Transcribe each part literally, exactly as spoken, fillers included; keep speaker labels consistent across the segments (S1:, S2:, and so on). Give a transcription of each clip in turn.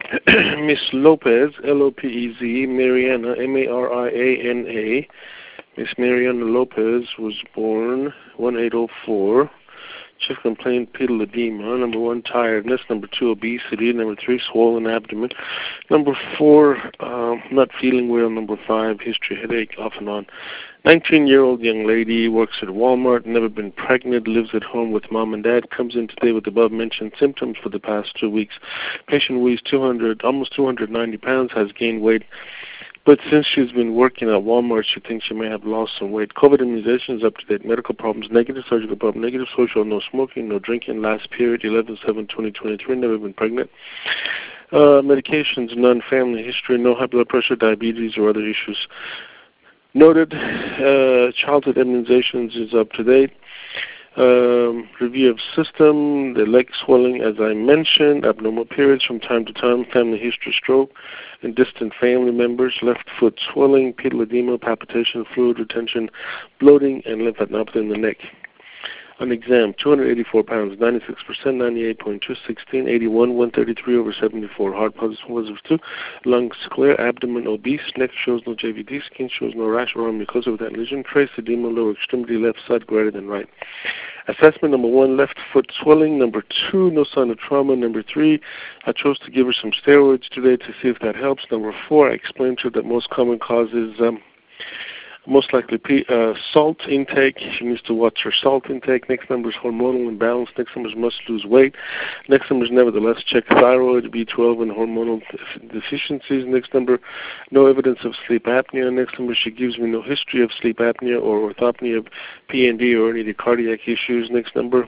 S1: Miss Lopez, L O P E Z, Mariana, M A R I A N A. Miss Mariana Lopez was born one eight oh four. Chief complaint, pedal edema. Number one, tiredness. Number two, obesity. Number three, swollen abdomen. Number four, um, not feeling well. Number five, history, headache, off and on. nineteen-year-old young lady, works at Walmart, never been pregnant, lives at home with mom and dad, comes in today with above-mentioned symptoms for the past two weeks. Patient weighs two hundred, almost two hundred ninety pounds, has gained weight. But since she's been working at Walmart, she thinks she may have lost some weight. COVID immunizations up to date. Medical problems, negative surgical problem, negative social, no smoking, no drinking. Last period, eleven seven twenty twenty-three, never been pregnant. Uh, medications, none. Family history, no high blood pressure, diabetes, or other issues noted. Uh, childhood immunizations is up to date. Um, review of system, the leg swelling, as I mentioned, abnormal periods from time to time, family history, stroke, and distant family members, left foot swelling, pedal edema, palpitation, fluid retention, bloating, and lymphadenopathy in the neck. On exam, two hundred eighty-four pounds, ninety-six percent, ninety-eight point two, sixteen, eighty-one, one thirty-three over seventy-four, heart positive, positive two, lungs clear, abdomen obese, neck shows no J V D, skin shows no rash or mucosa without lesion, trace edema, lower extremity, left side greater than right. Assessment number one, left foot swelling. Number two, no sign of trauma. Number three, I chose to give her some steroids today to see if that helps. Number four, I explained to her that most common cause is um, most likely uh, salt intake. She needs to watch her salt intake. Next number is hormonal imbalance. Next number is must lose weight. Next number is nevertheless check thyroid, B twelve, and hormonal deficiencies. Next number, no evidence of sleep apnea. Next number, she gives me no history of sleep apnea or orthopnea, P N D, or any of the cardiac issues. Next number,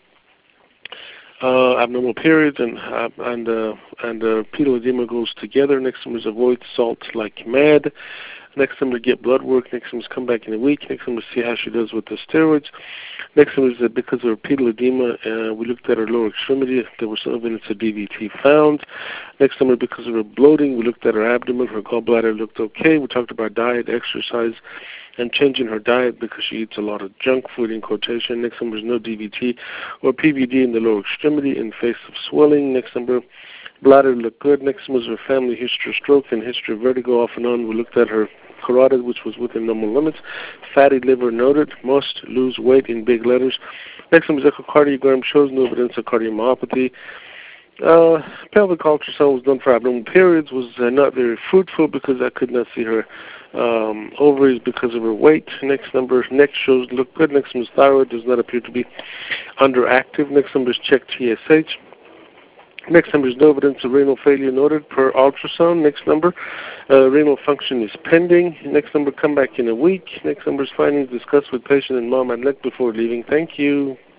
S1: uh, abnormal periods and uh, and uh, and uh, pedal edema goes together. Next number is avoid salt like mad. Next time we get blood work. Next time is come back in a week. Next time we see how she does with the steroids. Next time is that because of her pedal edema, uh, we looked at her lower extremity. There was some evidence of D V T found. Next time because of her bloating, we looked at her abdomen. Her gallbladder looked okay. We talked about diet, exercise, and changing her diet because she eats a lot of junk food in quotation. Next number is no D V T or P V D in the lower extremity in face of swelling. Next number, bladder looked good. Next was her family history of stroke and history of vertigo off and on. We looked at her carotid, which was within normal limits. Fatty liver noted. Must lose weight in big letters. Next one was echocardiogram. Shows no evidence of cardiomyopathy. Uh, pelvic ultrasound was done for abnormal periods. Was uh, not very fruitful because I could not see her um, ovaries because of her weight. Next number, neck shows look good. Next one is thyroid. Does not appear to be underactive. Next number is check T S H. Next number is no evidence of renal failure noted per ultrasound. Next number, uh, renal function is pending. Next number, come back in a week. Next number is findings discussed with patient and mom and leg before leaving. Thank you.